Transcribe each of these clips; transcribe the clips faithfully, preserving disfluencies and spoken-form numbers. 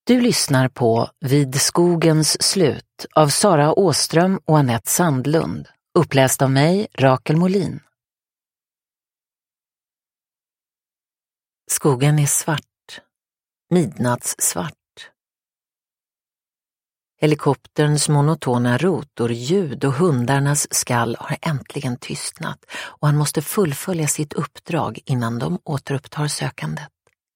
Du lyssnar på Vid skogens slut av Sara Åström och Annette Sandlund, uppläst av mig, Rakel Molin. Skogen är svart, midnattssvart. Helikopterns monotona rotorljud och hundarnas skall har äntligen tystnat och han måste fullfölja sitt uppdrag innan de återupptar sökandet.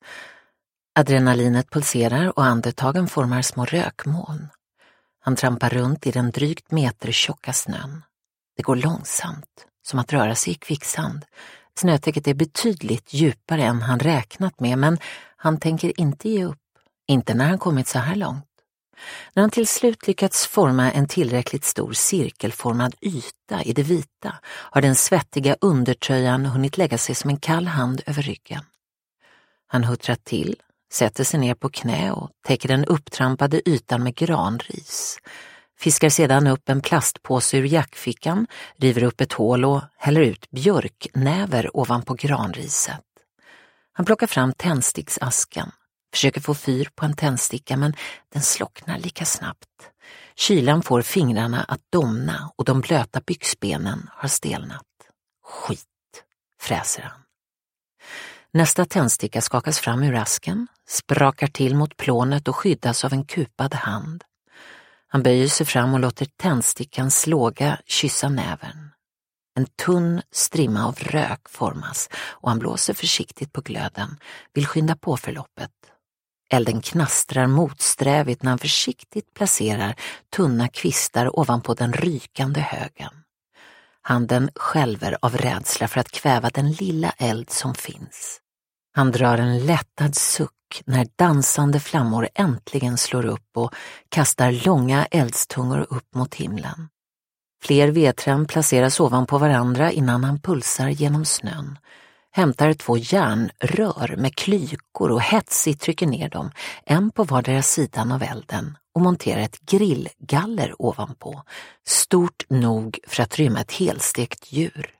Adrenalinet pulserar och andetagen formar små rökmoln. Han trampar runt i den drygt meter tjocka snön. Det går långsamt, som att röra sig i kvicksand. Snötäcket är betydligt djupare än han räknat med, men han tänker inte ge upp. Inte när han kommit så här långt. När han till slut lyckats forma en tillräckligt stor cirkelformad yta i det vita har den svettiga undertröjan hunnit lägga sig som en kall hand över ryggen. Han huttrar till, sätter sig ner på knä och täcker den upptrampade ytan med granris. Fiskar sedan upp en plastpåse ur jackfickan, river upp ett hål och häller ut björknäver ovanpå granriset. Han plockar fram tändsticksasken, försöker få fyr på en tändsticka men den slocknar lika snabbt. Kylan får fingrarna att domna och de blöta byxbenen har stelnat. Skit, fräser han. Nästa tändsticka skakas fram ur asken, sprakar till mot plånet och skyddas av en kupad hand. Han böjer sig fram och låter tändstickans låga kyssa nävern. En tunn strimma av rök formas och han blåser försiktigt på glöden, vill skynda på förloppet. Elden knastrar motsträvigt när han försiktigt placerar tunna kvistar ovanpå den rykande högen. Handen skälver av rädsla för att kväva den lilla eld som finns. Han drar en lättad suck när dansande flammor äntligen slår upp och kastar långa eldstungor upp mot himlen. Fler vedträn placeras ovanpå varandra innan han pulsar genom snön. Hämtar två järnrör med klykor och hetsigt trycker ner dem, en på vardera sidan av elden, och monterar ett grillgaller ovanpå, stort nog för att rymma ett helstekt djur.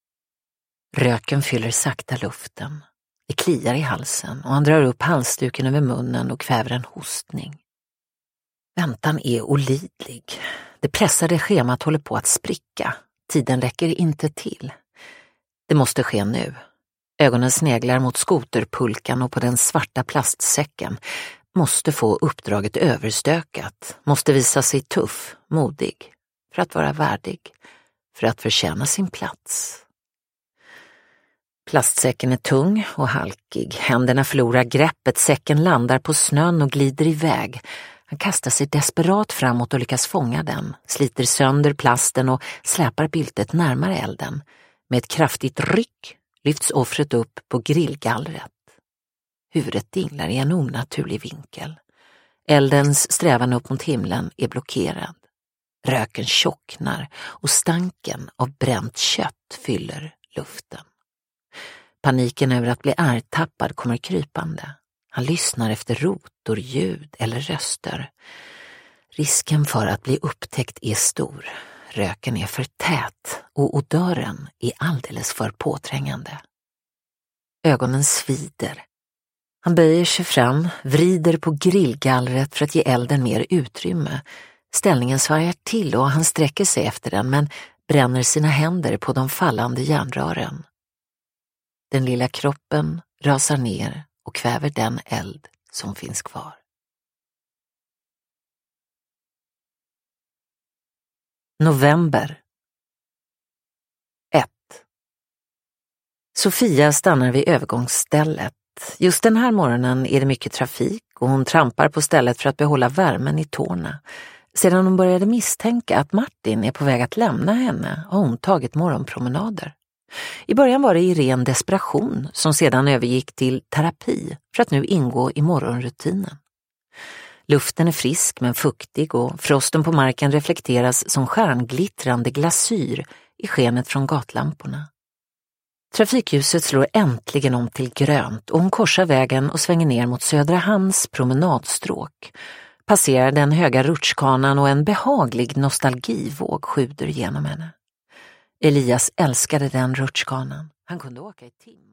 Röken fyller sakta luften. Det kliar i halsen och han drar upp halsduken över munnen och kväver en hostning. Väntan är olidlig. Det pressade schemat håller på att spricka. Tiden räcker inte till. Det måste ske nu. Ögonen sneglar mot skoterpulkan och på den svarta plastsäcken. Måste få uppdraget överstökat. Måste visa sig tuff, modig. För att vara värdig. För att förtjäna sin plats. Plastsäcken är tung och halkig. Händerna förlorar greppet. Säcken landar på snön och glider iväg. Han kastar sig desperat framåt och lyckas fånga den. Sliter sönder plasten och släpar byltet närmare elden. Med ett kraftigt ryck lyfts offret upp på grillgallret. Huvudet dinglar i en onaturlig vinkel. Eldens strävan upp mot himlen är blockerad. Röken tjocknar och stanken av bränt kött fyller luften. Paniken över att bli ärtappad kommer krypande. Han lyssnar efter rotor, ljud eller röster. Risken för att bli upptäckt är stor. Röken är för tät och odören är alldeles för påträngande. Ögonen svider. Han böjer sig fram, vrider på grillgallret för att ge elden mer utrymme. Ställningen svajar till och han sträcker sig efter den men bränner sina händer på de fallande järnrören. Den lilla kroppen rasar ner och kväver den eld som finns kvar. November. ett. Sofia stannar vid övergångsstället. Just den här morgonen är det mycket trafik och hon trampar på stället för att behålla värmen i tårna. Sedan hon började misstänka att Martin är på väg att lämna henne har hon tagit morgonpromenader. I början var det i ren desperation som sedan övergick till terapi för att nu ingå i morgonrutinen. Luften är frisk men fuktig och frosten på marken reflekteras som stjärnglittrande glasyr i skenet från gatlamporna. Trafikljuset slår äntligen om till grönt och hon korsar vägen och svänger ner mot Södra Hamns promenadstråk. Passerar den höga rutschkanan och en behaglig nostalgivåg sjuder genom henne. Elias älskade den rutschkanan. Han kunde åka i timmar.